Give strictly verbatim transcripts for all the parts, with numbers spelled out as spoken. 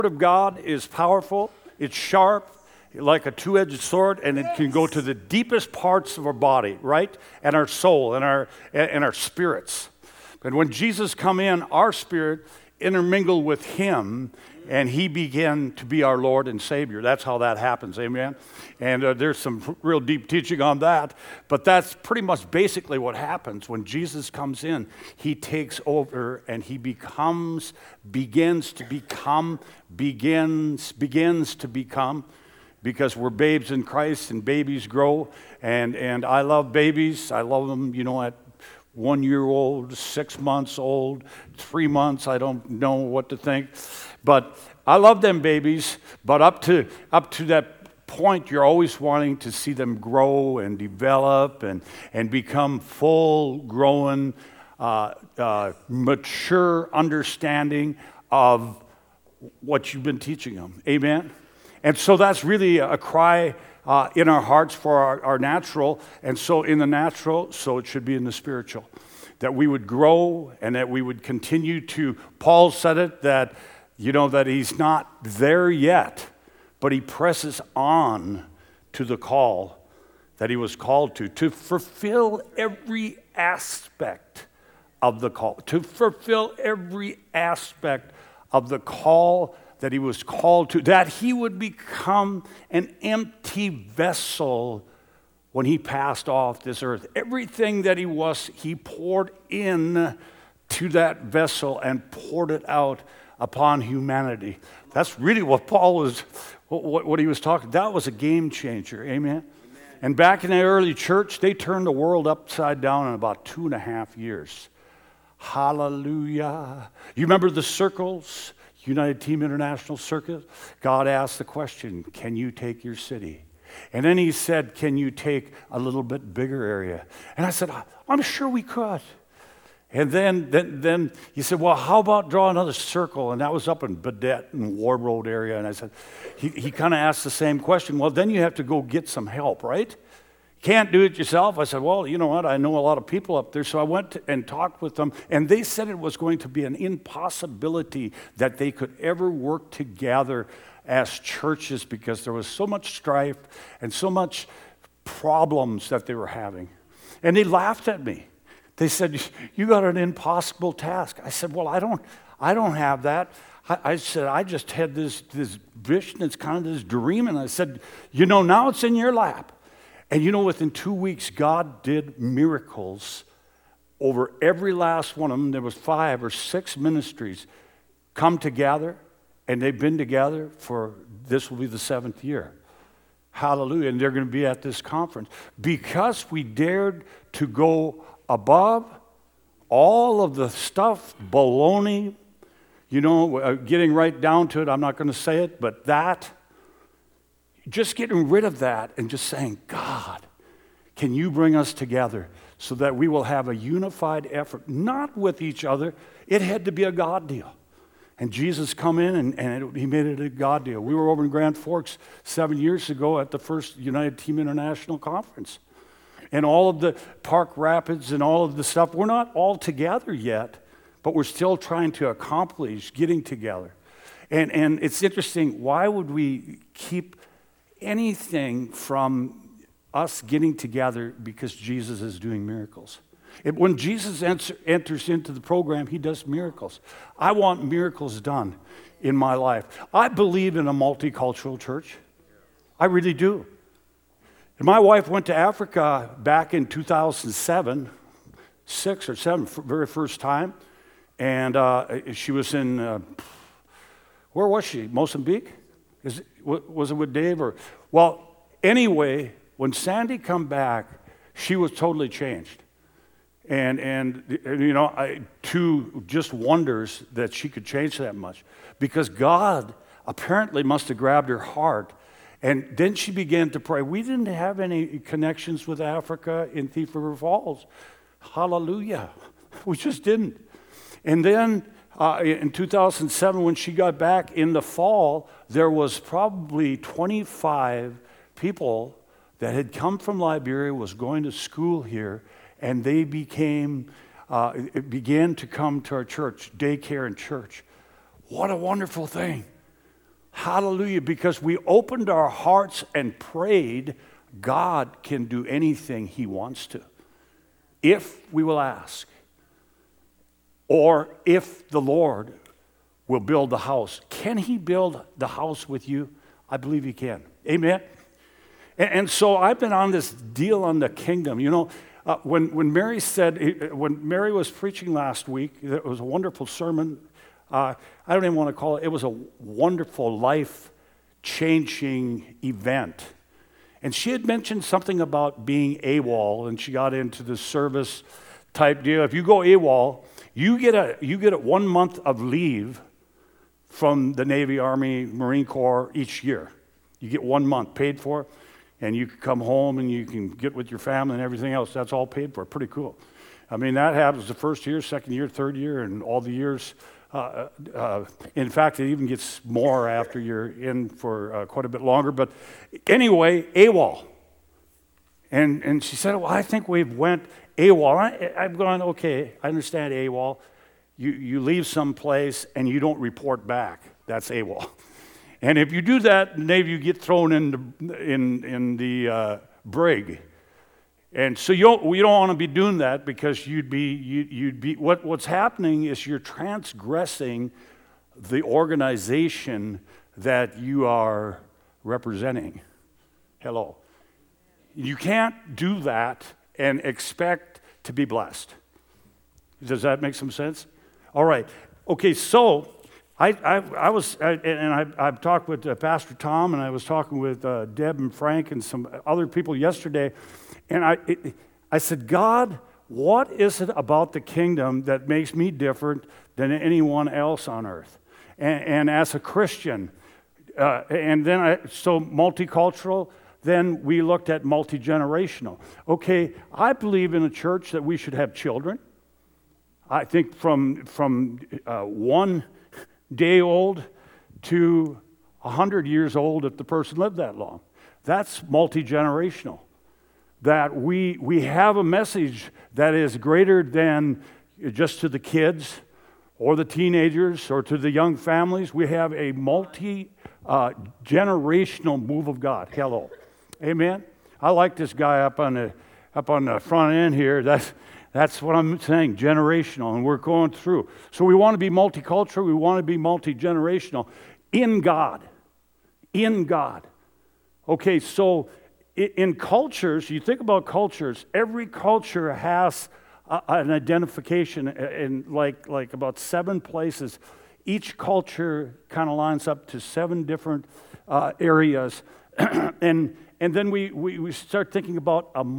Word of God is powerful, it's sharp, like a two-edged sword, and it can go to the deepest parts of our body, right? And our soul and our and our spirits. And when Jesus come in, our spirit intermingled with him, and he began to be our Lord and Savior. That's how that happens, amen? And uh, there's some real deep teaching on that, but that's pretty much basically what happens. When Jesus comes in, he takes over, and he becomes, begins to become, begins, begins to become, because we're babes in Christ, and babies grow, and, and I love babies. I love them, you know, at one year old, six months old, three months, I don't know what to think. But I love them babies, but up to up to that point, you're always wanting to see them grow and develop and, and become full-grown, uh, uh, mature understanding of what you've been teaching them. Amen? And so that's really a cry uh, in our hearts for our, our natural, and so in the natural, so it should be in the spiritual. That we would grow and that we would continue to, Paul said it, that you know, that he's not there yet, but he presses on to the call that he was called to, to fulfill every aspect of the call, to fulfill every aspect of the call that he was called to, that he would become an empty vessel when he passed off this earth. Everything that he was, he poured in to that vessel and poured it out upon humanity. That's really what Paul was, what, what he was talking. That was a game changer, amen? Amen? And back in the early church, they turned the world upside down in about two and a half years. Hallelujah. You remember the circles, United Team International Circuit? God asked the question, can you take your city? And then he said, can you take a little bit bigger area? And I said, I'm sure we could. And then, then, then he said, well, how about draw another circle? And that was up in Baudette and Ward Road area. And I said, he, he kind of asked the same question. Well, then you have to go get some help, right? Can't do it yourself. I said, well, you know what? I know a lot of people up there. So I went to, and talked with them. And they said it was going to be an impossibility that they could ever work together as churches because there was so much strife and so much problems that they were having. And they laughed at me. They said, you got an impossible task. I said, well, I don't I don't have that. I, I said, I just had this, this vision, it's kind of this dream. And I said, you know, now it's in your lap. And you know, within two weeks, God did miracles over every last one of them. There was five or six ministries come together, and they've been together for, this will be the seventh year. Hallelujah. And they're going to be at this conference. Because we dared to go above all of the stuff, baloney, you know, uh, getting right down to it, I'm not going to say it, but that, just getting rid of that and just saying, God, can you bring us together so that we will have a unified effort, not with each other. It had to be a God deal. And Jesus come in and, and it, he made it a God deal. We were over in Grand Forks seven years ago at the first United Team International Conference. And all of the Park Rapids and all of the stuff, we're not all together yet, but we're still trying to accomplish getting together. And, and it's interesting, why would we keep anything from us getting together because Jesus is doing miracles? It, when Jesus enter, enters into the program, he does miracles. I want miracles done in my life. I believe in a multicultural church. I really do. And my wife went to Africa back in two thousand seven, six or seven, very first time. And uh, she was in, uh, where was she? Mozambique? Is it, was it with Dave? Or, well, anyway, when Sandy come back, she was totally changed. And, and you know, I, two just wonders that she could change that much. Because God apparently must have grabbed her heart. And then she began to pray. We didn't have any connections with Africa in Thief River Falls. Hallelujah. We just didn't. And then uh, in two thousand seven, when she got back in the fall, there was probably twenty-five people that had come from Liberia, was going to school here, and they became, uh, it began to come to our church, daycare and church. What a wonderful thing. Hallelujah, because we opened our hearts and prayed, God can do anything he wants to, if we will ask. Or if the Lord will build the house. Can he build the house with you? I believe he can. Amen? And, and so I've been on this deal on the kingdom. You know, uh, when, when Mary said, when Mary was preaching last week, it was a wonderful sermon. Uh, I don't even want to call it, it was a wonderful life-changing event. And she had mentioned something about being AWOL, and she got into the service type deal. If you go AWOL, you get a you get a one month of leave from the Navy, Army, Marine Corps each year. You get one month paid for, and you can come home and you can get with your family and everything else. That's all paid for. Pretty cool. I mean, that happens the first year, second year, third year, and all the years. Uh, uh, in fact, it even gets more after you're in for uh, quite a bit longer. But anyway, AWOL. And and she said, well, I think we've went AWOL. I, I've gone, okay, I understand AWOL. You, you leave someplace and you don't report back. That's AWOL. And if you do that, maybe you get thrown in the, in, in the uh, brig. And so you don't, you don't want to be doing that because you'd be, you, you'd be what, what's happening is you're transgressing the organization that you are representing. Hello. You can't do that and expect to be blessed. Does that make some sense? All right. Okay, so I, I, I was, I, and I, I've talked with uh, Pastor Tom, and I was talking with uh, Deb and Frank and some other people yesterday, and I, it, I said, God, what is it about the kingdom that makes me different than anyone else on earth? And, and as a Christian, uh, and then I, so multicultural, then we looked at multi-generational. Okay, I believe in a church that we should have children. I think from, from uh, one day old to one hundred years old if the person lived that long. That's multi-generational. That we, we have a message that is greater than just to the kids or the teenagers or to the young families. We have a multi-generational uh, move of God. Hello. Amen. I like this guy up on the up on the front end here. That's that's what I'm saying, generational, and we're going through. So we want to be multicultural. We want to be multi-generational in God, in God. Okay, so in cultures, you think about cultures. Every culture has a, an identification in like like about seven places. Each culture kind of lines up to seven different uh, areas, and. And then we, we, we start thinking about a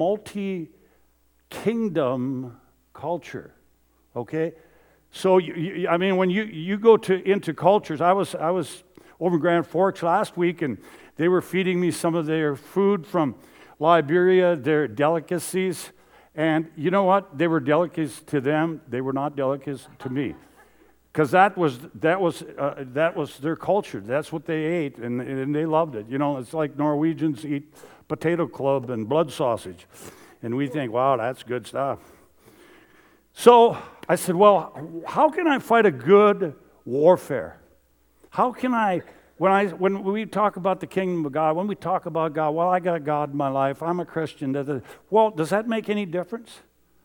multi-kingdom culture, okay? So, you, you, I mean, when you, you go to into cultures, I was, I was over in Grand Forks last week, and they were feeding me some of their food from Liberia, their delicacies. And you know what? They were delicacies to them. They were not delicacies to me. Because that was that was uh, that was their culture. That's what they ate, and, and they loved it. You know, it's like Norwegians eat potato club and blood sausage, and we think, wow, that's good stuff. So I said, well, how can I fight a good warfare? How can I, when I when we talk about the kingdom of God, when we talk about God, well, I got God in my life. I'm a Christian. Well, does that make any difference?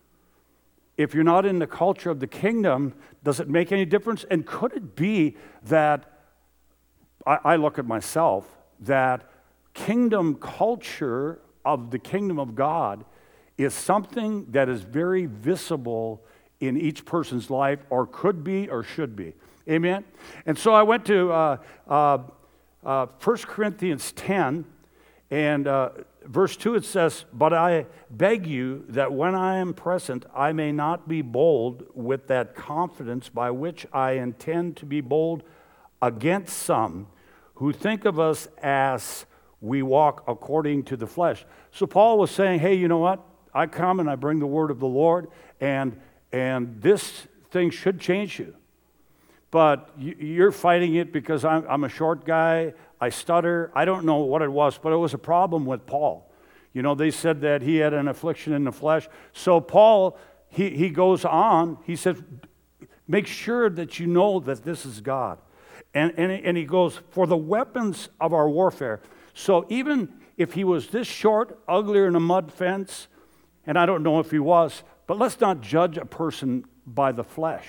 If you're not in the culture of the kingdom, does it make any difference? And could it be that, I, I look at myself, that kingdom culture of the kingdom of God is something that is very visible in each person's life, or could be, or should be. Amen? And so I went to uh, uh, uh, First Corinthians ten, and uh, verse two, it says, but I beg you that when I am present, I may not be bold with that confidence by which I intend to be bold against some who think of us as we walk according to the flesh. So Paul was saying, hey, you know what? I come and I bring the word of the Lord, and, and this thing should change you. But you're fighting it because I'm, I'm a short guy, I stutter. I don't know what it was, but it was a problem with Paul. You know, they said that he had an affliction in the flesh. So Paul, he, he goes on, he says, make sure that you know that this is God. And, and, and he goes, for the weapons of our warfare. So even if he was this short, uglier than a mud fence, and I don't know if he was, but let's not judge a person by the flesh.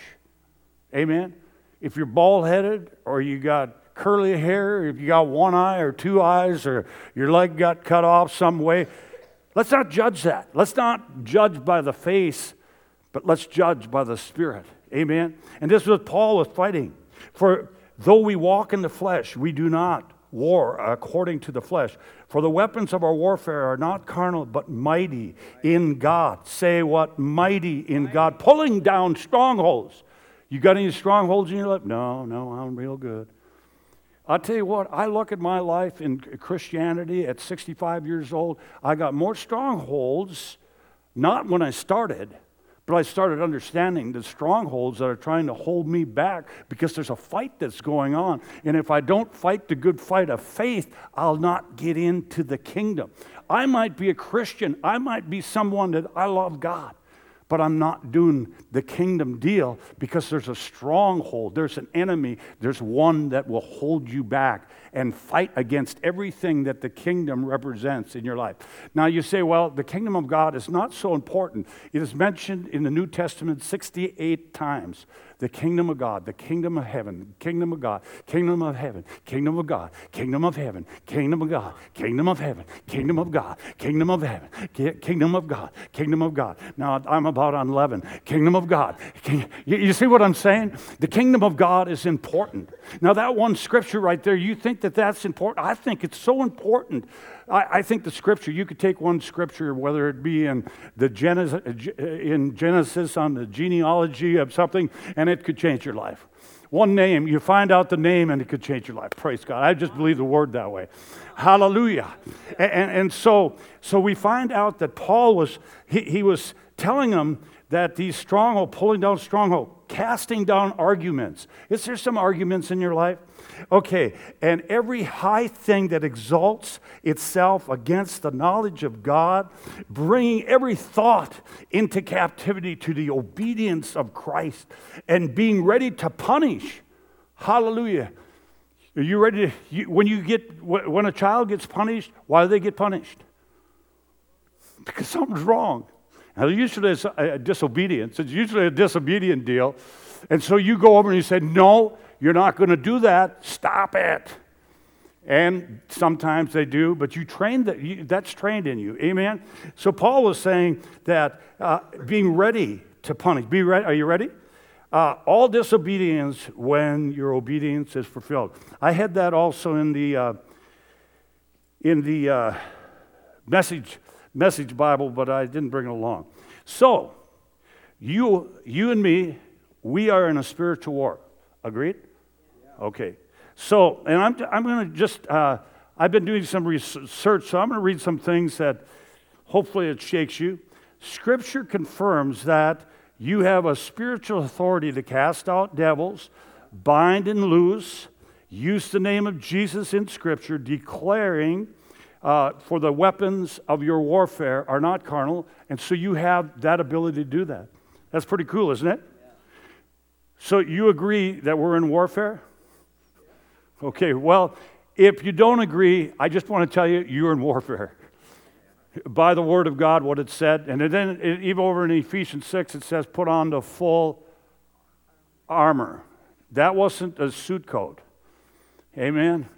Amen? If you're bald-headed, or you got curly hair, if you got one eye or two eyes, or your leg got cut off some way, let's not judge that. Let's not judge by the face, but let's judge by the Spirit. Amen? And this was Paul was fighting. For though we walk in the flesh, we do not war according to the flesh. For the weapons of our warfare are not carnal, but mighty in God. Say what? Mighty in God. Pulling down strongholds. You got any strongholds in your life? No, no, I'm real good. I'll tell you what, I look at my life in Christianity at sixty-five years old. I got more strongholds, not when I started, but I started understanding the strongholds that are trying to hold me back because there's a fight that's going on. And if I don't fight the good fight of faith, I'll not get into the kingdom. I might be a Christian. I might be someone that I love God, but I'm not doing the kingdom deal because there's a stronghold. There's an enemy. There's one that will hold you back and fight against everything that the kingdom represents in your life. Now you say, well, the kingdom of God is not so important. It is mentioned in the New Testament sixty-eight times. The kingdom of God, the kingdom of heaven, kingdom of God, kingdom of heaven, kingdom of God, kingdom of heaven, kingdom of God, kingdom of heaven, kingdom of God, kingdom of heaven, kingdom of God, kingdom of God. Now I'm about on eleven. Kingdom of God. You see what I'm saying? The kingdom of God is important. Now that one scripture right there, you think that that's important? I think it's so important. I, I think the scripture, you could take one scripture, whether it be in the Genesis, in Genesis on the genealogy of something, and it could change your life. One name, you find out the name, and it could change your life. Praise God. I just believe the word that way. Hallelujah. And, and, and so, so we find out that Paul was, he, he was telling them that these stronghold, pulling down stronghold, casting down arguments. Is there some arguments in your life? Okay, and every high thing that exalts itself against the knowledge of God, bringing every thought into captivity to the obedience of Christ, and being ready to punish. Hallelujah. Are you ready to, you, when you get, when a child gets punished, why do they get punished? Because something's wrong. Now, usually it's a disobedience. It's usually a disobedient deal. And so you go over and you say, no, you're not going to do that. Stop it. And sometimes they do, but you train that. You, that's trained in you. Amen? So Paul was saying that uh, being ready to punish. Be ready. Are you ready? Uh, all disobedience when your obedience is fulfilled. I had that also in the uh, in the uh, message message Bible, but I didn't bring it along. So you you and me, we are in a spiritual war. Agreed? Okay. So, and I'm I'm going to just uh, I've been doing some research, so I'm going to read some things that hopefully it shakes you. Scripture confirms that you have a spiritual authority to cast out devils, bind and loose, use the name of Jesus in Scripture, declaring uh, for the weapons of your warfare are not carnal, and so you have that ability to do that. That's pretty cool, isn't it? Yeah. So you agree that we're in warfare? Okay, well, if you don't agree, I just want to tell you, you're in warfare. By the word of God, what it said. And then even over in Ephesians six, it says, put on the full armor. That wasn't a suit coat. Amen?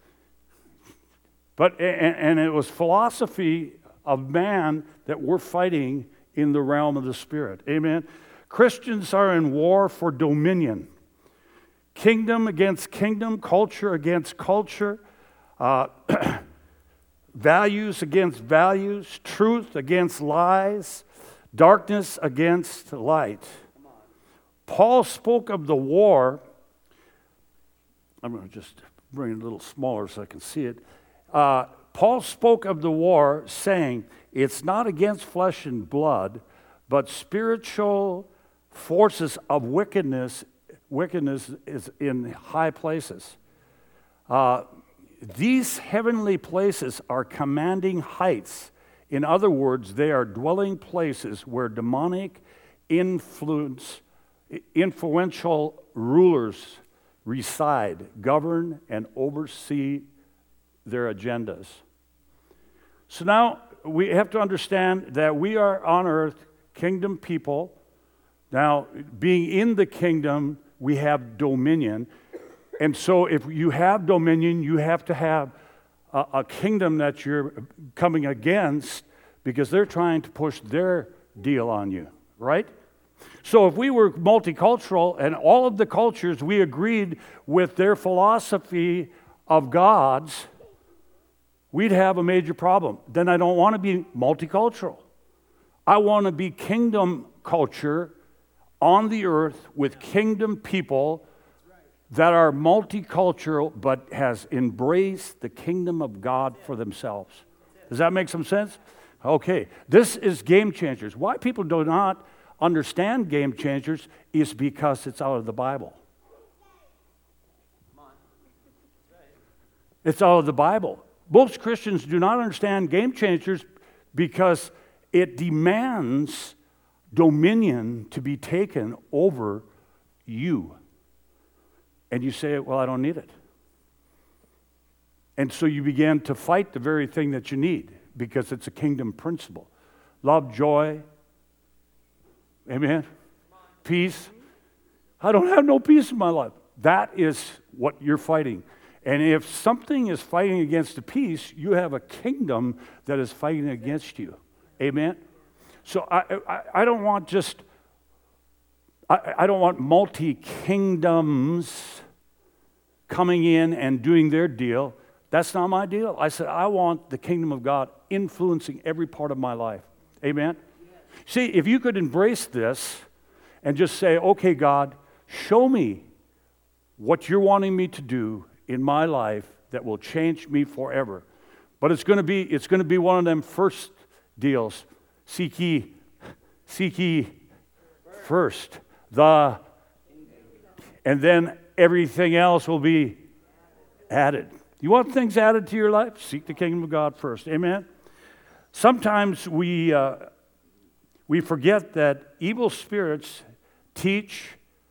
But, and, and it was philosophy of man that we're fighting in the realm of the Spirit. Amen? Christians are in war for dominion. Kingdom against kingdom, culture against culture, uh, values against values, truth against lies, darkness against light. Paul spoke of the war. I'm going to just bring it a little smaller so I can see it. Uh, Paul spoke of the war saying, it's not against flesh and blood, but spiritual forces of wickedness Wickedness is in high places. Uh, these heavenly places are commanding heights. In other words, they are dwelling places where demonic influence, influential rulers reside, govern, and oversee their agendas. So now we have to understand that we are on earth kingdom people. Now, being in the kingdom, we have dominion. And so if you have dominion, you have to have a, a kingdom that you're coming against because they're trying to push their deal on you, right? So if we were multicultural and all of the cultures, we agreed with their philosophy of gods, we'd have a major problem. Then I don't want to be multicultural. I want to be kingdom culture on the earth with kingdom people that are multicultural but has embraced the kingdom of God for themselves. Does that make some sense? Okay, this is Game Changers. Why people do not understand Game Changers is because it's out of the Bible. It's out of the Bible. Most Christians do not understand Game Changers because it demands dominion to be taken over you. And you say, well, I don't need it. And so you begin to fight the very thing that you need because it's a kingdom principle. Love, joy, amen, peace. I don't have no peace in my life. That is what you're fighting. And if something is fighting against the peace, you have a kingdom that is fighting against you. Amen? So I, I, I don't want just, I, I don't want multi-kingdoms coming in and doing their deal. That's not my deal. I said, I want the kingdom of God influencing every part of my life. Amen? See, if you could embrace this and just say, okay, God, show me what you're wanting me to do in my life that will change me forever. But it's going to be it's going to be one of them first deals. Seek ye, seek ye first the, and then everything else will be added. You want things added to your life? Seek the kingdom of God first. Amen? Sometimes we uh, we forget that evil spirits teach.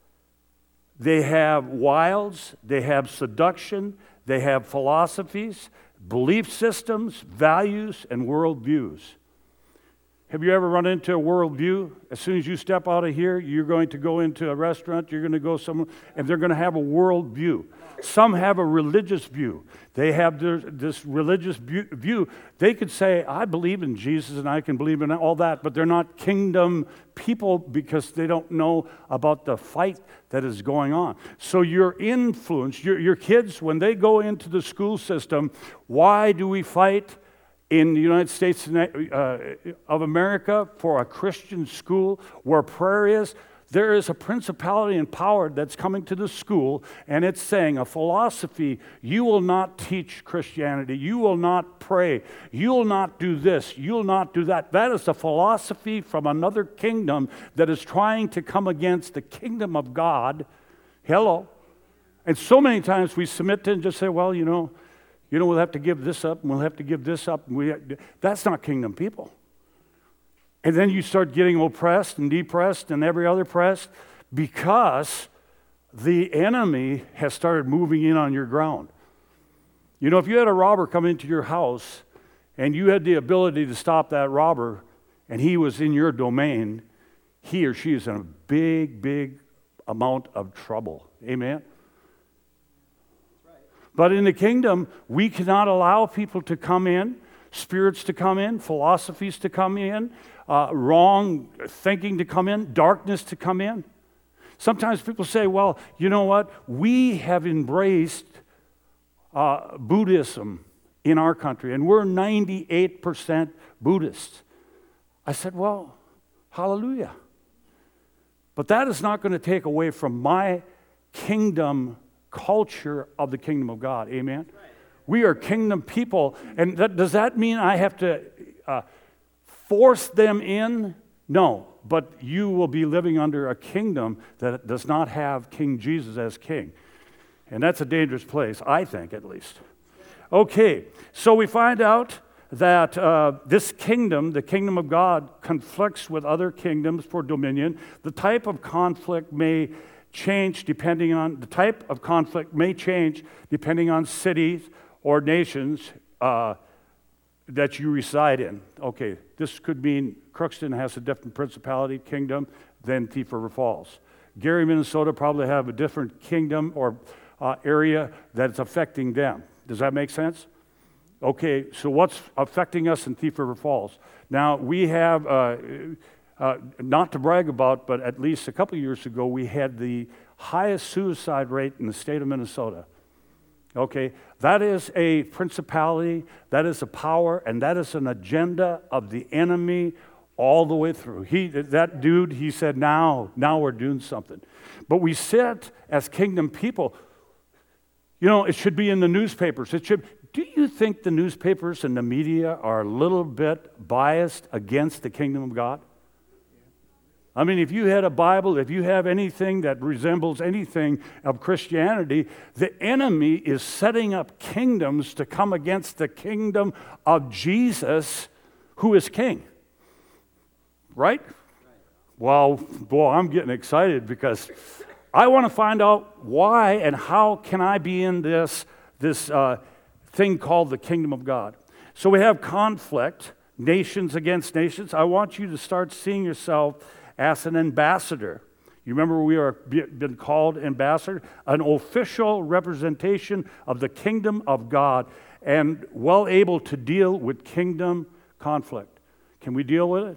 They have wiles, they have seduction, they have philosophies, belief systems, values, and worldviews. Have you ever run into a worldview? As soon as you step out of here, you're going to go into a restaurant, you're going to go somewhere, and they're going to have a worldview. Some have a religious view. They have their, this religious view. They could say, I believe in Jesus and I can believe in all that, but they're not kingdom people because they don't know about the fight that is going on. So your influence, your, your kids, when they go into the school system, why do we fight in the United States uh, of America for a Christian school where prayer is? There is a principality and power that's coming to the school, and it's saying a philosophy, you will not teach Christianity, you will not pray, you will not do this, you will not do that. That is a philosophy from another kingdom that is trying to come against the kingdom of God. Hello. And so many times we submit to it and just say, well, you know, you know, we'll have to give this up, and we'll have to give this up. And we, that's not kingdom people. And then you start getting oppressed and depressed and every other pressed because the enemy has started moving in on your ground. You know, if you had a robber come into your house and you had the ability to stop that robber and he was in your domain, he or she is in a big, big amount of trouble. Amen? But in the kingdom, we cannot allow people to come in, spirits to come in, philosophies to come in, uh, wrong thinking to come in, darkness to come in. Sometimes people say, well, you know what? We have embraced uh, Buddhism in our country, and we're ninety-eight percent Buddhists. I said, well, hallelujah. But that is not going to take away from my kingdom culture of the kingdom of God. Amen? Right. We are kingdom people. And that, does that mean I have to uh, force them in? No. But you will be living under a kingdom that does not have King Jesus as king. And that's a dangerous place, I think, at least. Okay, so we find out that uh, this kingdom, the kingdom of God, conflicts with other kingdoms for dominion. The type of conflict may change depending on the type of conflict, may change depending on cities or nations uh, that you reside in. Okay, this could mean Crookston has a different principality, kingdom, than Thief River Falls. Gary, Minnesota probably have a different kingdom or uh, area that's affecting them. Does that make sense? Okay, so what's affecting us in Thief River Falls? Now, we have, uh, uh, not to brag about, but at least a couple years ago, we had the highest suicide rate in the state of Minnesota. Okay, that is a principality, that is a power, and that is an agenda of the enemy all the way through. He, that dude, he said, now, now we're doing something. But we sit as kingdom people, you know, it should be in the newspapers. It should. Do you think the newspapers and the media are a little bit biased against the kingdom of God? I mean, if you had a Bible, if you have anything that resembles anything of Christianity, the enemy is setting up kingdoms to come against the kingdom of Jesus, who is king. Right? Well, boy, I'm getting excited because I want to find out why and how can I be in this, this uh, thing called the kingdom of God. So we have conflict, nations against nations. I want you to start seeing yourself as an ambassador. You remember we are been called ambassador, an official representation of the kingdom of God and well able to deal with kingdom conflict. Can we deal with it?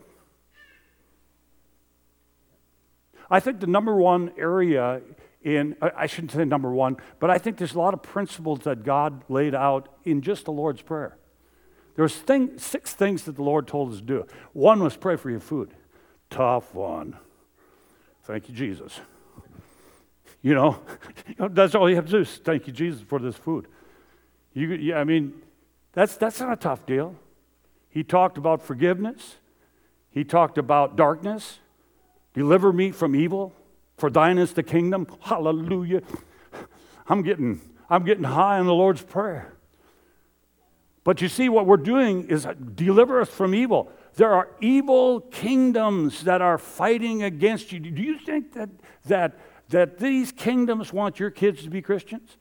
I think the number one area in, I shouldn't say number one, but I think there's a lot of principles that God laid out in just the Lord's Prayer. There's thing, six things that the Lord told us to do. One was pray for your food. Tough one. Thank you, Jesus. You know, that's all you have to do is thank you, Jesus, for this food. You, yeah, I mean, that's, that's not a tough deal. He talked about forgiveness. He talked about darkness. Deliver me from evil, for thine is the kingdom. Hallelujah. I'm getting, I'm getting high on the Lord's Prayer. But you see, what we're doing is deliver us from evil. There are evil kingdoms that are fighting against you. Do you think that that that these kingdoms want your kids to be Christians?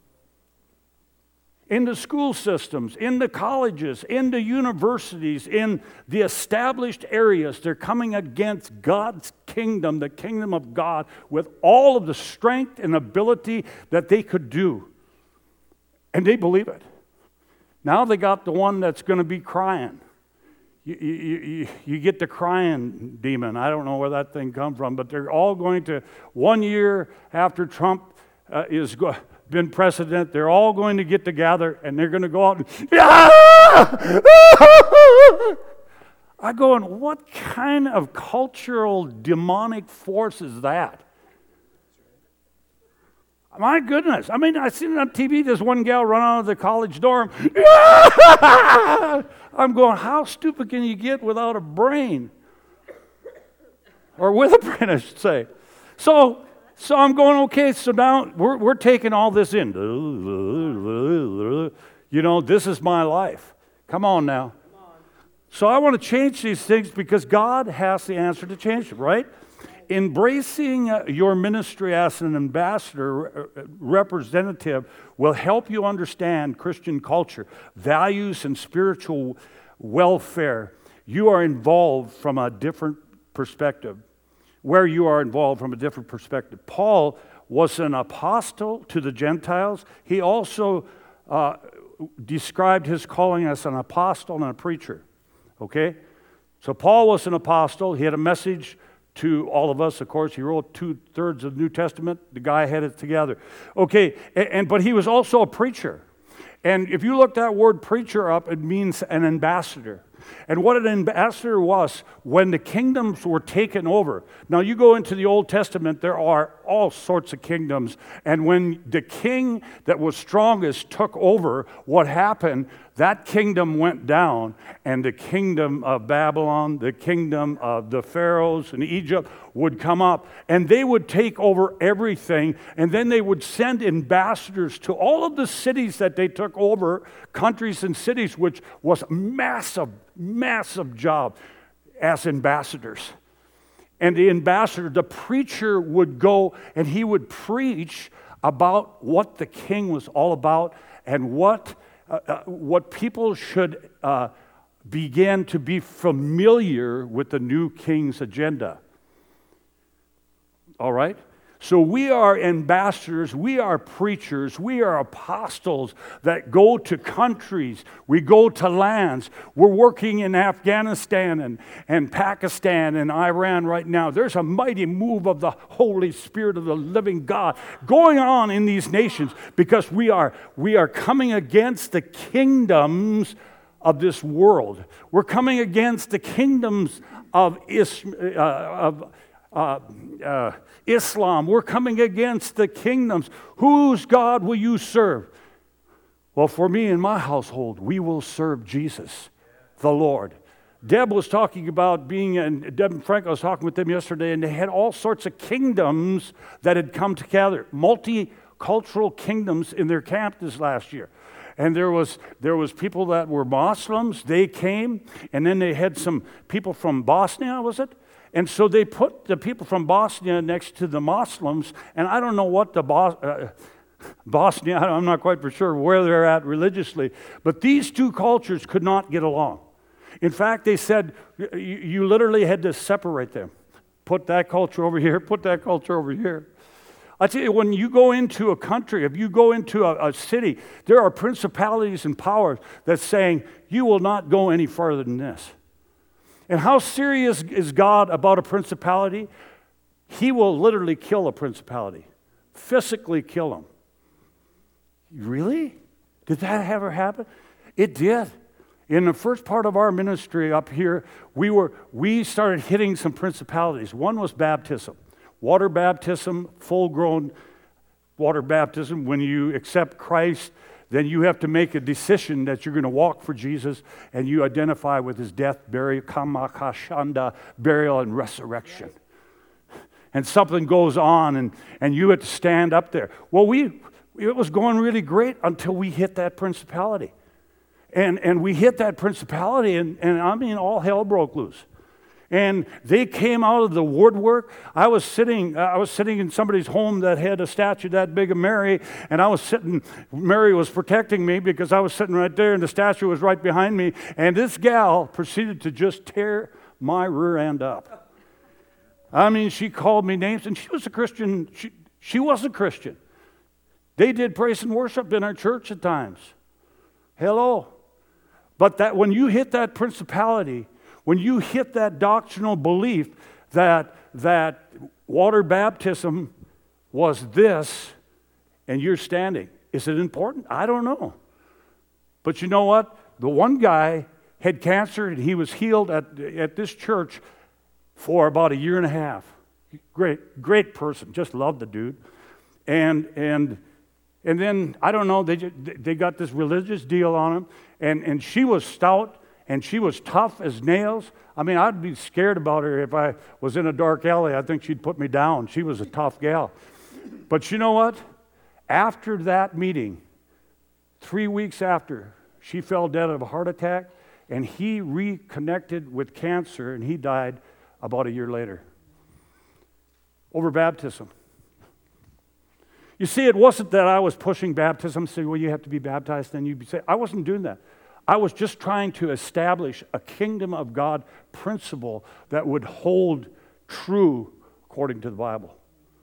In the school systems, in the colleges, in the universities, in the established areas, they're coming against God's kingdom, the kingdom of God, with all of the strength and ability that they could do. And they believe it. Now they got the one that's going to be crying. You, you, you, you get the crying demon. I don't know where that thing come from, but they're all going to, one year after Trump uh, is go, been president, they're all going to get together and they're going to go out and, ah! I go, and what kind of cultural demonic force is that? My goodness. I mean, I seen it on T V, this one gal run out of the college dorm. I'm going, how stupid can you get without a brain? Or with a brain, I should say. So, so I'm going, okay, so now we're, we're taking all this in. You know, this is my life. Come on now. Come on. So I want to change these things because God has the answer to change them, right? Embracing your ministry as an ambassador, representative, will help you understand Christian culture, values, and spiritual welfare. You are involved from a different perspective, where you are involved from a different perspective. Paul was an apostle to the Gentiles. He also uh, described his calling as an apostle and a preacher, okay? So Paul was an apostle. He had a message to all of us, of course. He wrote two-thirds of the New Testament. The guy had it together. Okay, and, and but he was also a preacher. And if you look that word preacher up, it means an ambassador. And what an ambassador was when the kingdoms were taken over. Now you go into the Old Testament, there are all sorts of kingdoms. And when the king that was strongest took over, what happened? That kingdom went down, and the kingdom of Babylon, the kingdom of the Pharaohs in Egypt would come up, and they would take over everything, and then they would send ambassadors to all of the cities that they took over, countries and cities, which was a massive, massive job as ambassadors. and the ambassador, the preacher would go and he would preach about what the king was all about and what, uh, uh, what people should uh, begin to be familiar with the new king's agenda. All right? So we are ambassadors, we are preachers, we are apostles that go to countries, we go to lands. We're working in Afghanistan and, and Pakistan and Iran right now. There's a mighty move of the Holy Spirit of the living God going on in these nations because we are, we are coming against the kingdoms of this world. We're coming against the kingdoms of Islam. Uh, of, Uh, uh, Islam. We're coming against the kingdoms. Whose God will you serve? Well, for me and my household, we will serve Jesus, the Lord. Deb was talking about being, and Deb and Frank, I was talking with them yesterday, and they had all sorts of kingdoms that had come together, multicultural kingdoms in their camp this last year. And there was there was people that were Muslims. They came, and then they had some people from Bosnia, was it? And so they put the people from Bosnia next to the Muslims, and I don't know what the Bos- uh, Bosnia, I'm not quite for sure where they're at religiously, but these two cultures could not get along. In fact, they said you, you literally had to separate them. Put that culture over here, put that culture over here. I tell you, when you go into a country, if you go into a, a city, there are principalities and powers that's saying, you will not go any further than this. And how serious is God about a principality? He will literally kill a principality, physically kill them. Really? Did that ever happen? It did. In the first part of our ministry up here, we were we started hitting some principalities. One was baptism, water baptism, full-grown water baptism. When you accept Christ, then you have to make a decision that you're going to walk for Jesus, and you identify with his death, burial, kamakashanda, burial, and resurrection. And something goes on, and, and you have to stand up there. Well, we it was going really great until we hit that principality. And, and we hit that principality, and, and I mean, all hell broke loose. And they came out of the woodwork. I was sitting, I was sitting in somebody's home that had a statue that big of Mary, and I was sitting, Mary was protecting me because I was sitting right there, and the statue was right behind me, and this gal proceeded to just tear my rear end up. I mean, she called me names, and she was a Christian. She, she was a Christian. They did praise and worship in our church at times. Hello. But that when you hit that principality, when you hit that doctrinal belief that, that water baptism was this, and you're standing, is it important? I don't know. But you know what? The one guy had cancer, and he was healed at, at this church for about a year and a half. Great, great person. Just loved the dude. And, and, and then, I don't know, they, they got this religious deal on him, and, and she was stout, and she was tough as nails. I mean, I'd be scared about her if I was in a dark alley. I think she'd put me down. She was a tough gal. But you know what? After that meeting, three weeks after, she fell dead of a heart attack, and he reconnected with cancer, and he died about a year later. Over baptism. You see, it wasn't that I was pushing baptism, saying, well, you have to be baptized, then you be saved. I wasn't doing that. I was just trying to establish a kingdom of God principle that would hold true according to the Bible.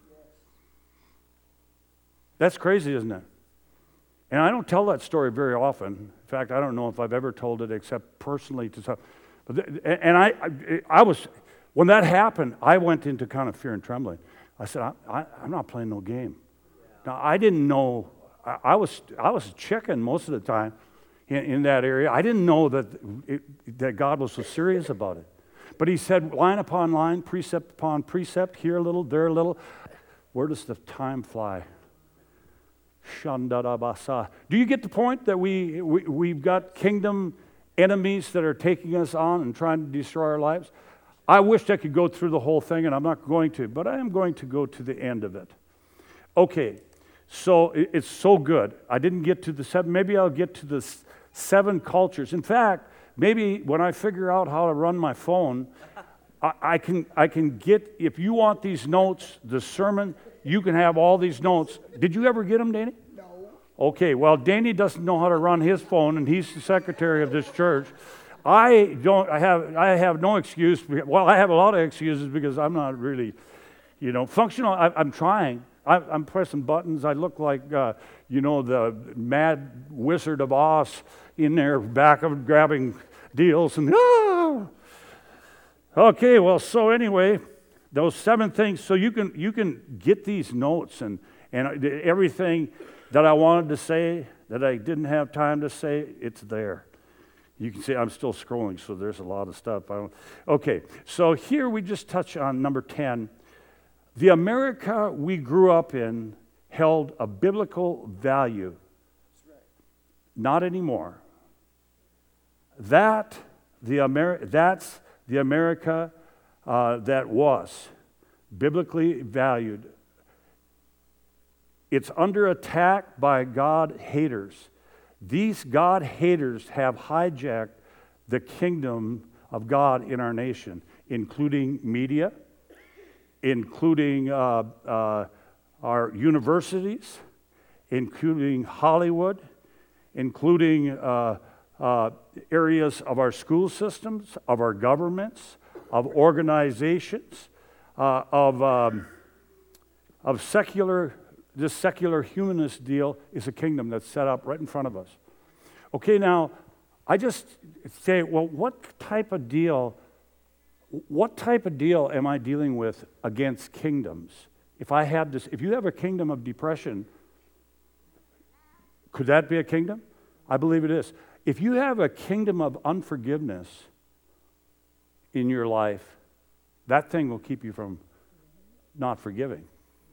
That's crazy, isn't it? And I don't tell that story very often. In fact, I don't know if I've ever told it except personally to some. And I, I, I was, when that happened, I went into kind of fear and trembling. I said, I, I, I'm not playing no game. Now, I didn't know, I, I was I was a chicken most of the time. In, in that area. I didn't know that, it, that God was so serious about it. But he said, line upon line, precept upon precept, here a little, there a little. Where does the time fly? Shandadabasa. Do you get the point that we, we, we've got kingdom enemies that are taking us on and trying to destroy our lives? I wish I could go through the whole thing, and I'm not going to, but I am going to go to the end of it. Okay, so it, it's so good. I didn't get to the seven. Maybe I'll get to the seven cultures. In fact, maybe when I figure out how to run my phone, I, I can I can get, if you want these notes, the sermon, you can have all these notes. Did you ever get them, Danny? No. Okay, well, Danny doesn't know how to run his phone, and he's the secretary of this church. I don't, I have, I have no excuse. Well, I have a lot of excuses because I'm not really, you know, functional. I, I'm trying. I, I'm pressing buttons. I look like, uh, you know, the mad Wizard of Oz in there, back of grabbing deals and, ah! Okay, well, so anyway, those seven things. So you can you can get these notes and and everything that I wanted to say that I didn't have time to say. It's there. You can see I'm still scrolling, so there's a lot of stuff. I don't, okay, so here we just touch on number ten. The America we grew up in held a biblical value. Not anymore. That the Ameri- that's the America uh, that was biblically valued. It's under attack by God haters. These God haters have hijacked the kingdom of God in our nation, including media, including uh, uh, our universities, including Hollywood, including uh, uh, areas of our school systems, of our governments, of organizations, uh, of, um, of secular. This secular humanist deal is a kingdom that's set up right in front of us. Okay, now, I just say, well, what type of deal, what type of deal am I dealing with against kingdoms? If I have this, if you have a kingdom of depression, could that be a kingdom? I believe it is. If you have a kingdom of unforgiveness in your life, that thing will keep you from not forgiving.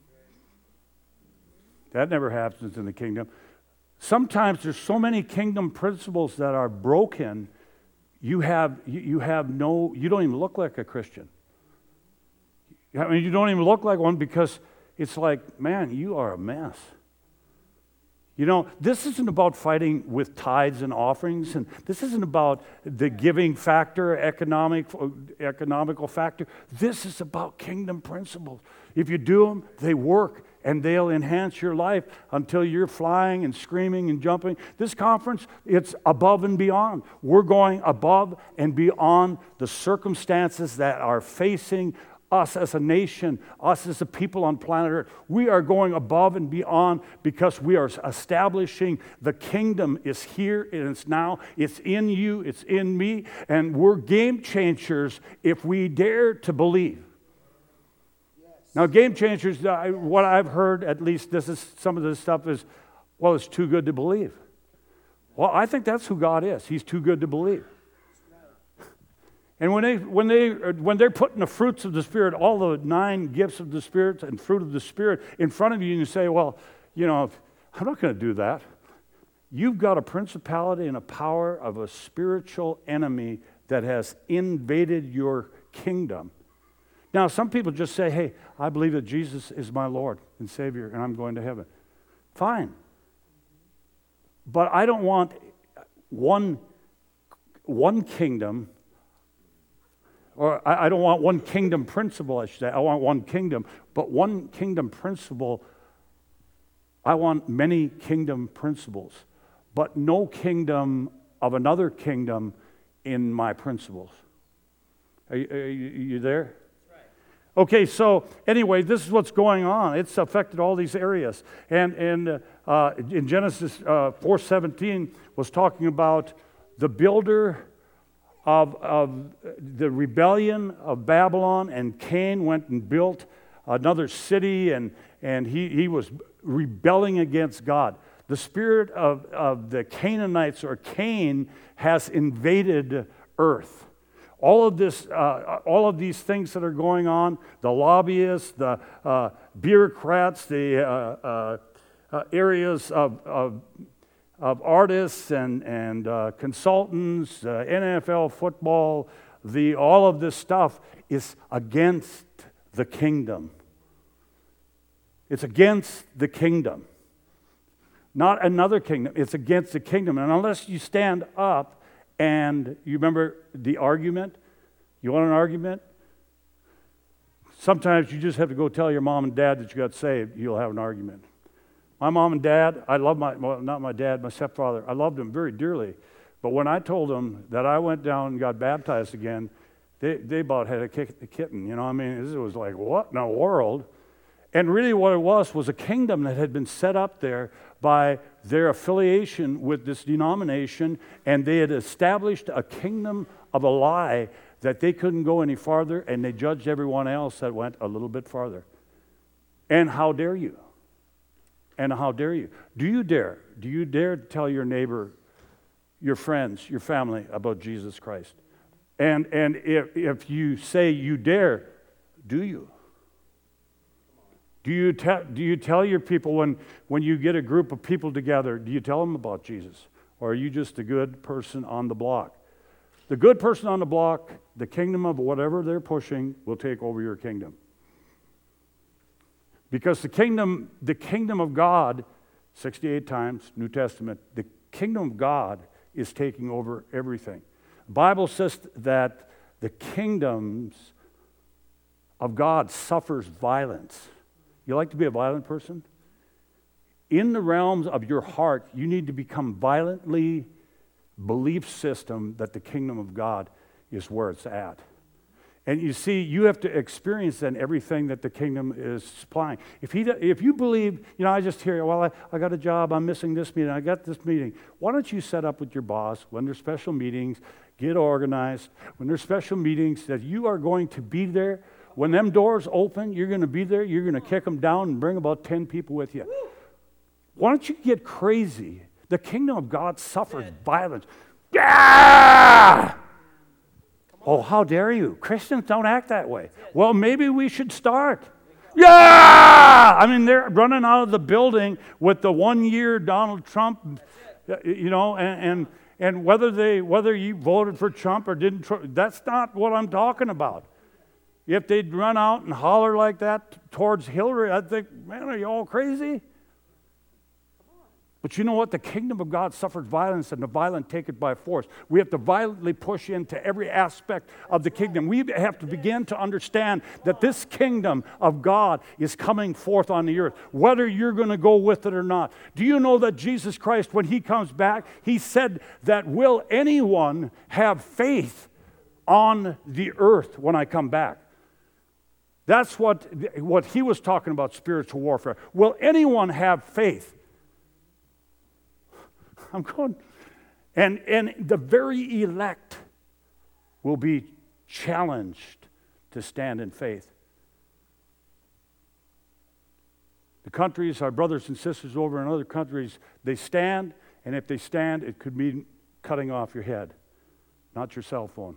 That never happens in the kingdom. Sometimes there's so many kingdom principles that are broken, you have you, you have no, you don't even look like a Christian. I mean, you don't even look like one because it's like, man, you are a mess. You know, this isn't about fighting with tithes and offerings, and this isn't about the giving factor, economic, economical factor. This is about kingdom principles. If you do them, they work, and they'll enhance your life until you're flying and screaming and jumping. This conference, it's above and beyond. We're going above and beyond the circumstances that are facing us as a nation, us as a people on planet Earth. We are going above and beyond because we are establishing the kingdom is here and it's now. It's in you, it's in me, and we're game changers if we dare to believe. Yes. Now, game changers, what I've heard, at least this is some of this stuff is, well, it's too good to believe. Well, I think that's who God is. He's too good to believe. And when they when they when they're putting the fruits of the Spirit, all the nine gifts of the Spirit and fruit of the Spirit in front of you, and you say, "Well, you know, I'm not going to do that." You've got a principality and a power of a spiritual enemy that has invaded your kingdom. Now, some people just say, "Hey, I believe that Jesus is my Lord and Savior, and I'm going to heaven." Fine, but I don't want one one kingdom. Or I, I don't want one kingdom principle, I should say. I want one kingdom. But one kingdom principle, I want many kingdom principles. But no kingdom of another kingdom in my principles. Are you, are you, are you there? That's right. Okay, so anyway, this is what's going on. It's affected all these areas. And, and uh, in Genesis uh, four seventeen was talking about the builder Of, of the rebellion of Babylon, and Cain went and built another city, and, and he, he was rebelling against God. The spirit of, of the Canaanites, or Cain, has invaded earth. All of this, uh, all of these things that are going on, the lobbyists, the uh, bureaucrats, the uh, uh, uh, areas of, of of artists and, and uh, consultants, uh, N F L football, the, all of this stuff is against the kingdom. It's against the kingdom. Not another kingdom, it's against the kingdom. And unless you stand up and, you remember the argument? You want an argument? Sometimes you just have to go tell your mom and dad that you got saved. You'll have an argument. My mom and dad, I love my, well, not my dad, my stepfather. I loved them very dearly. But when I told them that I went down and got baptized again, they, they about had a kick the kitten. You know, I mean, this was like, what in the world? And really what it was was a kingdom that had been set up there by their affiliation with this denomination, and they had established a kingdom of a lie that they couldn't go any farther, and they judged everyone else that went a little bit farther. And how dare you? And how dare you? Do you dare? Do you dare tell your neighbor, your friends, your family about Jesus Christ? And and if if you say you dare, do you? Do you tell do you tell your people when when you get a group of people together, do you tell them about Jesus? Or are you just a good person on the block? The good person on the block, the kingdom of whatever they're pushing, will take over your kingdom. Because the kingdom, the kingdom of God, sixty-eight times, New Testament, the kingdom of God is taking over everything. The Bible says that the kingdoms of God suffers violence. You like to be a violent person? In the realms of your heart, you need to become violently belief system that the kingdom of God is where it's at. And you see, you have to experience then everything that the kingdom is supplying. If he, if you believe, you know, I just hear, well, I, I got a job, I'm missing this meeting, I got this meeting. Why don't you set up with your boss when there's special meetings, get organized, when there's special meetings that you are going to be there. When them doors open, you're going to be there, you're going to kick them down and bring about ten people with you. Why don't you get crazy? The kingdom of God suffers violence. Yeah! Oh, how dare you? Christians don't act that way. Well, maybe we should start. Yeah! I mean, they're running out of the building with the one-year Donald Trump, you know, and, and and whether they whether you voted for Trump or didn't, that's not what I'm talking about. If they'd run out and holler like that towards Hillary, I'd think, man, are you all crazy? But you know what? The kingdom of God suffers violence, and the violent take it by force. We have to violently push into every aspect of the kingdom. We have to begin to understand that this kingdom of God is coming forth on the earth, whether you're going to go with it or not. Do you know that Jesus Christ, when he comes back, he said that, will anyone have faith on the earth when I come back? That's what, what he was talking about, spiritual warfare. Will anyone have faith? I'm going, and, and the very elect will be challenged to stand in faith. The countries, our brothers and sisters over in other countries, they stand, and if they stand, it could mean cutting off your head, not your cell phone.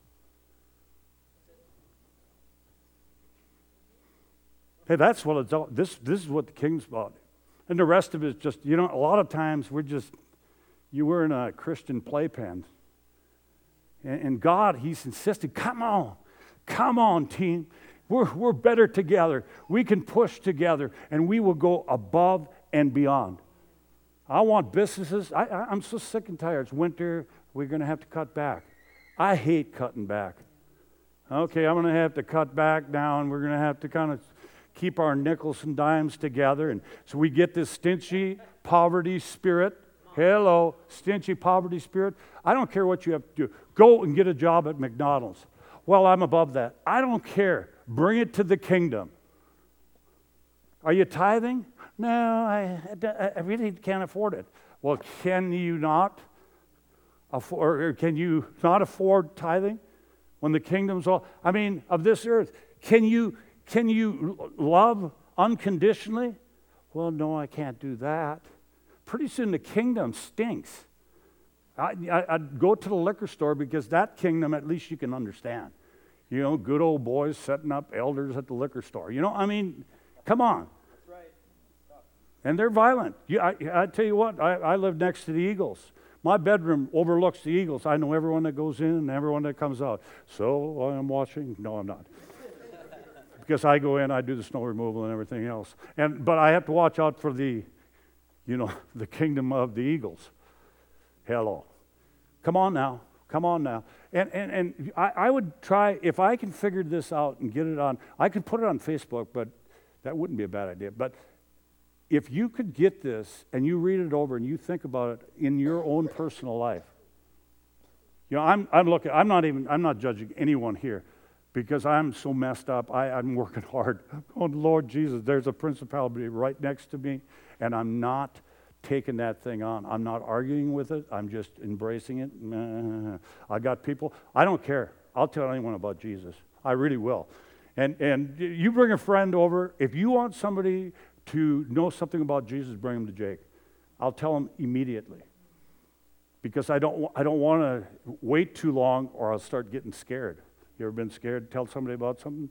Hey, that's what it's all, this, this is what the king's about. And the rest of it is just, you know, a lot of times we're just, you were in a Christian playpen. And, and God, he's insisting, come on, come on, team. We're, we're better together. We can push together, and we will go above and beyond. I want businesses. I, I, I'm so sick and tired. It's winter. We're going to have to cut back. I hate cutting back. Okay, I'm going to have to cut back down. We're going to have to kind of keep our nickels and dimes together. And so we get this stingy poverty spirit. Hello, stingy poverty spirit. I don't care what you have to do. Go and get a job at McDonald's. Well, I'm above that. I don't care. Bring it to the kingdom. Are you tithing? No, I, I really can't afford it. Well, can you not afford, or can you not afford tithing when the kingdom's all, I mean, of this earth? Can you Can you love unconditionally? Well, no, I can't do that. Pretty soon the kingdom stinks. I, I, I'd go to the liquor store because that kingdom at least you can understand. You know, good old boys setting up elders at the liquor store. You know, I mean, come on. That's right. And they're violent. You, I, I tell you what, I, I live next to the Eagles. My bedroom overlooks the Eagles. I know everyone that goes in and everyone that comes out. So I am watching. No, I'm not. Because I go in, I do the snow removal and everything else. And but I have to watch out for the, you know, the kingdom of the eagles. Hello. Come on now. Come on now. And and, and I, I would try, if I can figure this out and get it on, I could put it on Facebook, but that wouldn't be a bad idea. But if you could get this and you read it over and you think about it in your own personal life, you know, I'm I'm looking, I'm not even, I'm not judging anyone here because I'm so messed up. I, I'm working hard. Oh, Lord Jesus, there's a principality right next to me, and I'm not taking that thing on. I'm not arguing with it. I'm just embracing it. I got people, I don't care. I'll tell anyone about Jesus. I really will. And and you bring a friend over. If you want somebody to know something about Jesus, bring them to Jake. I'll tell them immediately. Because I don't I don't want to wait too long or I'll start getting scared. You ever been scared to tell somebody about something?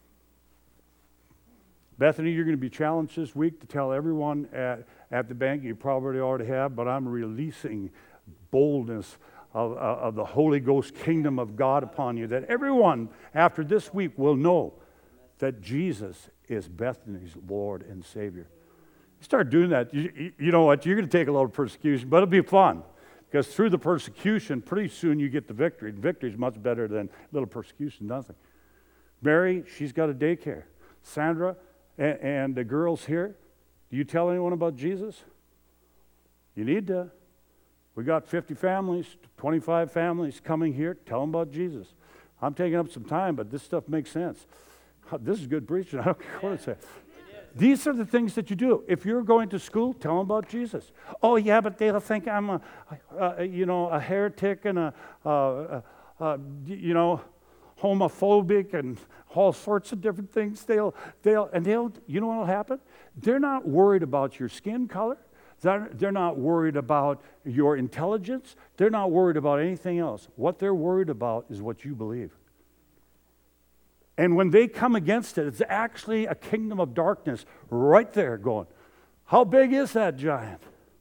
Bethany, you're going to be challenged this week to tell everyone at, at the bank. You probably already have, but I'm releasing boldness of, of the Holy Ghost kingdom of God upon you, that everyone after this week will know that Jesus is Bethany's Lord and Savior. Start doing that. You, you know what? You're going to take a little persecution, but it'll be fun. Because through the persecution, pretty soon you get the victory. Victory is much better than little persecution, nothing. Mary, she's got a daycare. Sandra and, and the girls here, do you tell anyone about Jesus? You need to. We got fifty families, twenty-five families coming here. Tell them about Jesus. I'm taking up some time, but this stuff makes sense. This is good preaching. I don't care what it says. These are the things that you do. If you're going to school, tell them about Jesus. Oh, yeah, but they'll think I'm a, a you know, a heretic and a, a, a, a, you know, homophobic and all sorts of different things. They'll, they'll, and they'll, you know what will happen? They're not worried about your skin color. They're, they're not worried about your intelligence. They're not worried about anything else. What they're worried about is what you believe. And when they come against it, it's actually a kingdom of darkness right there going, how big is that giant?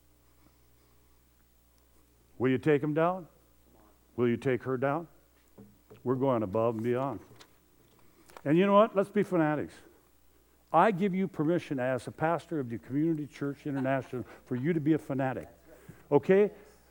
Will you take him down? Will you take her down? We're going above and beyond. And you know what? Let's be fanatics. I give you permission as a pastor of the Community Church International for you to be a fanatic. Okay?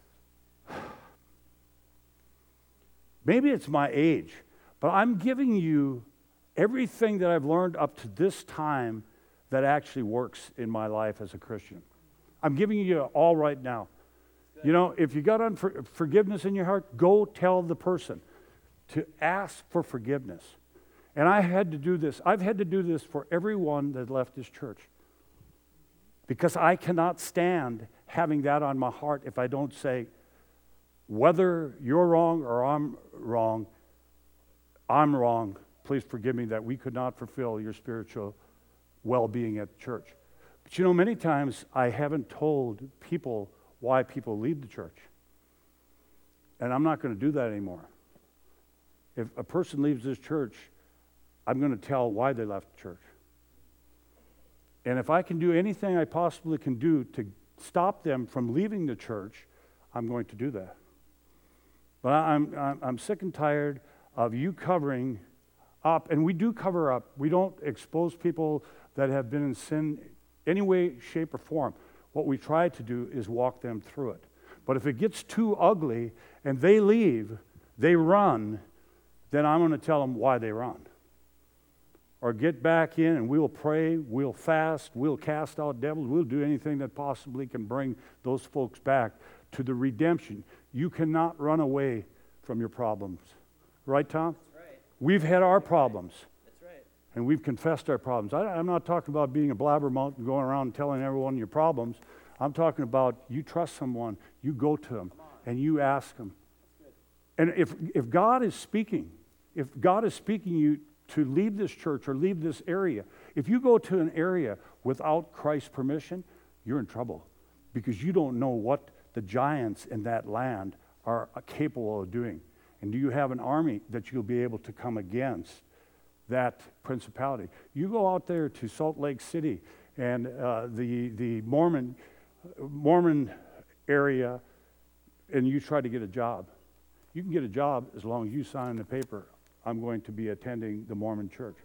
Maybe it's my age, but I'm giving you everything that I've learned up to this time that actually works in my life as a Christian. I'm giving you all right now. You know, if you got unforgiveness in your heart, go tell the person to ask for forgiveness. And I had to do this. I've had to do this for everyone that left this church. Because I cannot stand having that on my heart if I don't say, whether you're wrong or I'm wrong, I'm wrong. Please forgive me that we could not fulfill your spiritual well-being at the church. But you know, many times I haven't told people why people leave the church. And I'm not going to do that anymore. If a person leaves this church, I'm going to tell why they left the church. And if I can do anything I possibly can do to stop them from leaving the church, I'm going to do that. But I'm, I'm, I'm sick and tired of you covering up, and we do cover up. We don't expose people that have been in sin any way, shape, or form. What we try to do is walk them through it. But if it gets too ugly and they leave, they run, then I'm going to tell them why they run. Or get back in and we'll pray, we'll fast, we'll cast out devils, we'll do anything that possibly can bring those folks back to the redemption. You cannot run away from your problems. Right, Tom? That's right. We've had our problems. That's right. And we've confessed our problems. I, I'm not talking about being a blabbermouth and going around and telling everyone your problems. I'm talking about you trust someone, you go to them, and you ask them. And if if God is speaking, if God is speaking you to leave this church or leave this area, if you go to an area without Christ's permission, you're in trouble because you don't know what the giants in that land are capable of doing. And do you have an army that you'll be able to come against that principality? You go out there to Salt Lake City and uh, the the Mormon Mormon area, and you try to get a job. You can get a job as long as you sign the paper. I'm going to be attending the Mormon church.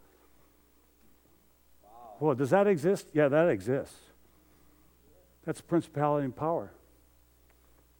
Wow. Well, does that exist? Yeah, that exists. That's principality and power.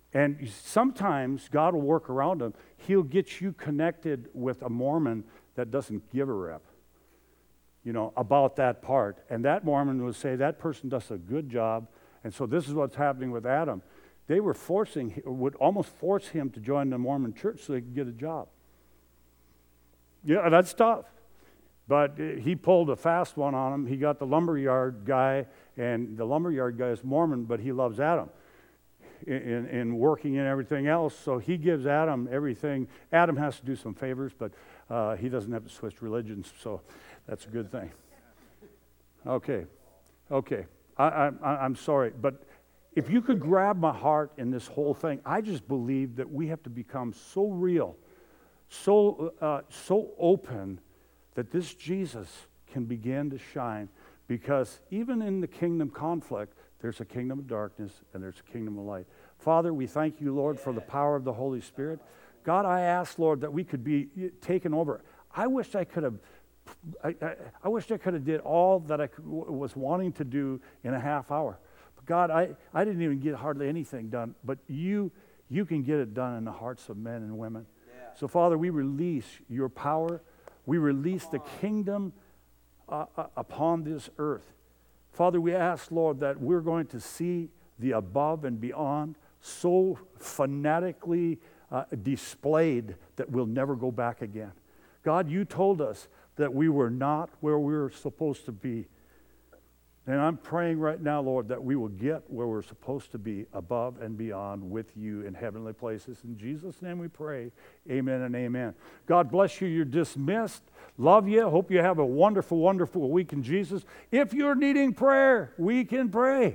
And sometimes God will work around them. He'll get you connected with a Mormon that doesn't give a rip, you know, about that part. And that Mormon will say, that person does a good job. And so this is what's happening with Adam. They were forcing, would almost force him to join the Mormon church so he could get a job. Yeah, that's tough. But he pulled a fast one on him. He got the lumberyard guy, and the lumberyard guy is Mormon, but he loves Adam in, in working and everything else. So he gives Adam everything. Adam has to do some favors, but uh, he doesn't have to switch religions, so that's a good thing. Okay, okay. I, I, I'm sorry, but if you could grab my heart in this whole thing, I just believe that we have to become so real, so uh, so open, that this Jesus can begin to shine, because even in the kingdom conflict, there's a kingdom of darkness and there's a kingdom of light. Father, we thank you, Lord, for the power of the Holy Spirit. God, I ask, Lord, that we could be taken over. I wish I could have, I, I, I wish I could have did all that I could, was wanting to do in a half hour. But God, I, I didn't even get hardly anything done, but you, you can get it done in the hearts of men and women. Yeah. So, Father, we release your power. We release the kingdom uh, uh, upon this earth. Father, we ask, Lord, that we're going to see the above and beyond so fanatically uh, displayed that we'll never go back again. God, you told us that we were not where we were supposed to be. And I'm praying right now, Lord, that we will get where we're supposed to be, above and beyond, with you in heavenly places. In Jesus' name we pray. Amen and amen. God bless you. You're dismissed. Love you. Hope you have a wonderful, wonderful week in Jesus. If you're needing prayer, we can pray.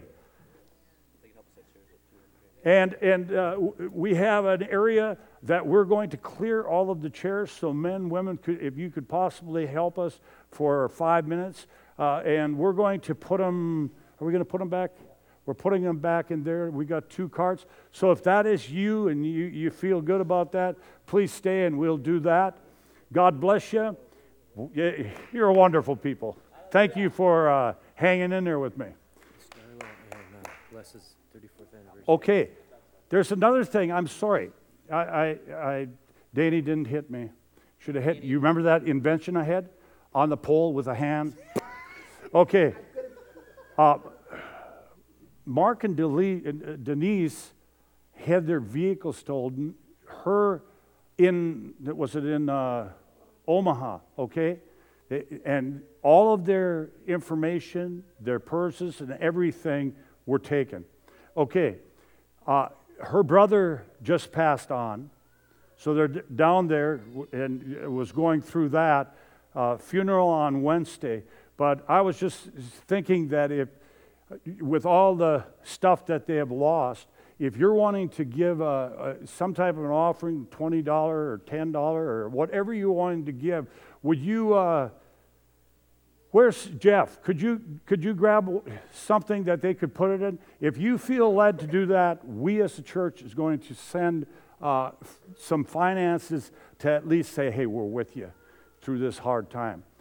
And, and uh, we have an area that we're going to clear all of the chairs, so men, women, could, if you could possibly help us for five minutes. Uh, and we're going to put them, are we going to put them back? We're putting them back in there. We got two carts. So if that is you and you, you feel good about that, please stay and we'll do that. God bless you. You're wonderful people. Thank you for uh, hanging in there with me. Okay. There's another thing. I'm sorry. I, I, I Danny didn't hit me. Should have hit. You remember that invention I had on the pole with a hand? Okay. Uh, Mark and Denise had their vehicle stolen. Her in, was it in uh, Omaha, okay? And all of their information, their purses and everything were taken. Okay. Uh, her brother just passed on. So they're d- down there and was going through that uh, funeral on Wednesday. But I was just thinking that if, with all the stuff that they have lost, if you're wanting to give a, a, some type of an offering, twenty dollars or ten dollars or whatever you're wanting to give, would you, uh, where's Jeff? Could you, could you grab something that they could put it in? If you feel led to do that, we as a church is going to send uh, some finances to at least say, hey, we're with you through this hard time.